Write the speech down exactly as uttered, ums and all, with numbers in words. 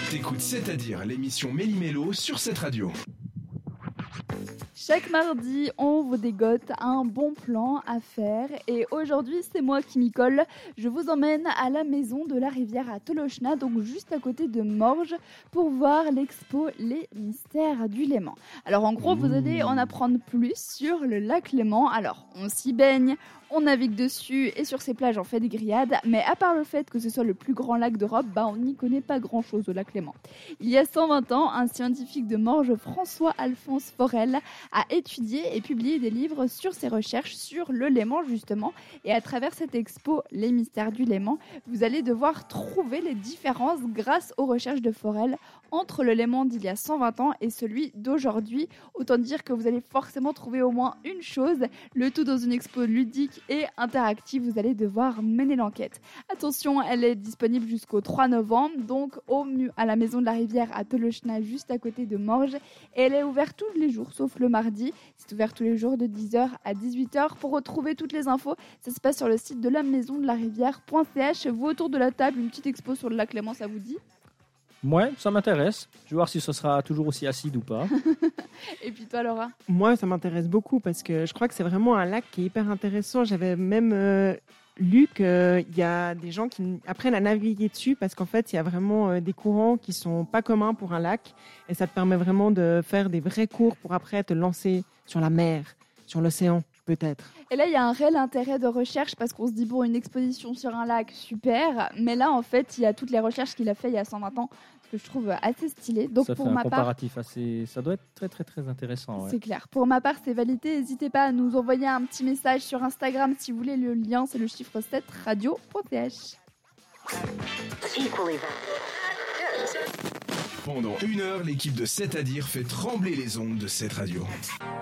T'écoutes C'est-à-dire l'émission Méli-Mélo sur cette radio. Chaque mardi, on vous dégote un bon plan à faire et aujourd'hui, c'est moi qui m'y colle. Je vous emmène à la maison de la rivière à Tolochna, donc juste à côté de Morges, pour voir l'expo Les Mystères du Léman. Alors en gros, vous allez en apprendre plus sur le lac Léman. Alors, on s'y baigne, on navigue dessus et sur ces plages, on fait des grillades. Mais à part le fait que ce soit le plus grand lac d'Europe, bah, on n'y connaît pas grand-chose au lac Léman. Il y a cent vingt ans, un scientifique de Morges, François-Alphonse Forel, a étudié et publié des livres sur ses recherches sur le Léman justement. Et à travers cette expo, Les Mystères du Léman, vous allez devoir trouver les différences grâce aux recherches de Forel entre le Léman d'il y a cent vingt ans et celui d'aujourd'hui. Autant dire que vous allez forcément trouver au moins une chose, le tout dans une expo ludique et interactive. Vous allez devoir mener l'enquête. Attention, elle est disponible jusqu'au trois novembre, donc au mu- à la Maison de la Rivière à Tolochna, juste à côté de Morges. Et elle est ouverte tous les jours, sauf le mardi. C'est ouvert tous les jours de dix heures à dix-huit heures. Pour retrouver toutes les infos, ça se passe sur le site de la maison de la rivière point c h. Vous, autour de la table, une petite expo sur le lac Léman, ça vous dit ? Ouais, ça m'intéresse. Je vais voir si ce sera toujours aussi acide ou pas. Et puis toi, Laura ? Moi, ça m'intéresse beaucoup parce que je crois que c'est vraiment un lac qui est hyper intéressant. J'avais même euh, lu qu'il y a des gens qui apprennent à naviguer dessus parce qu'en fait, il y a vraiment euh, des courants qui sont pas communs pour un lac et ça te permet vraiment de faire des vrais cours pour après te lancer sur la mer, sur l'océan. Peut-être. Et là, il y a un réel intérêt de recherche parce qu'on se dit, bon, une exposition sur un lac, super. Mais là, en fait, il y a toutes les recherches qu'il a fait il y a cent vingt ans, ce que je trouve assez stylé. Donc, ça pour fait un ma part, comparatif assez... Ça doit être très, très, très intéressant. Ouais. c'est clair. Pour ma part, c'est validé. N'hésitez pas à nous envoyer un petit message sur Instagram si vous voulez. Le lien, c'est le chiffre sept, radio point c h. Pendant une heure, l'équipe de C'est-à-dire fait trembler les ondes de cette radio.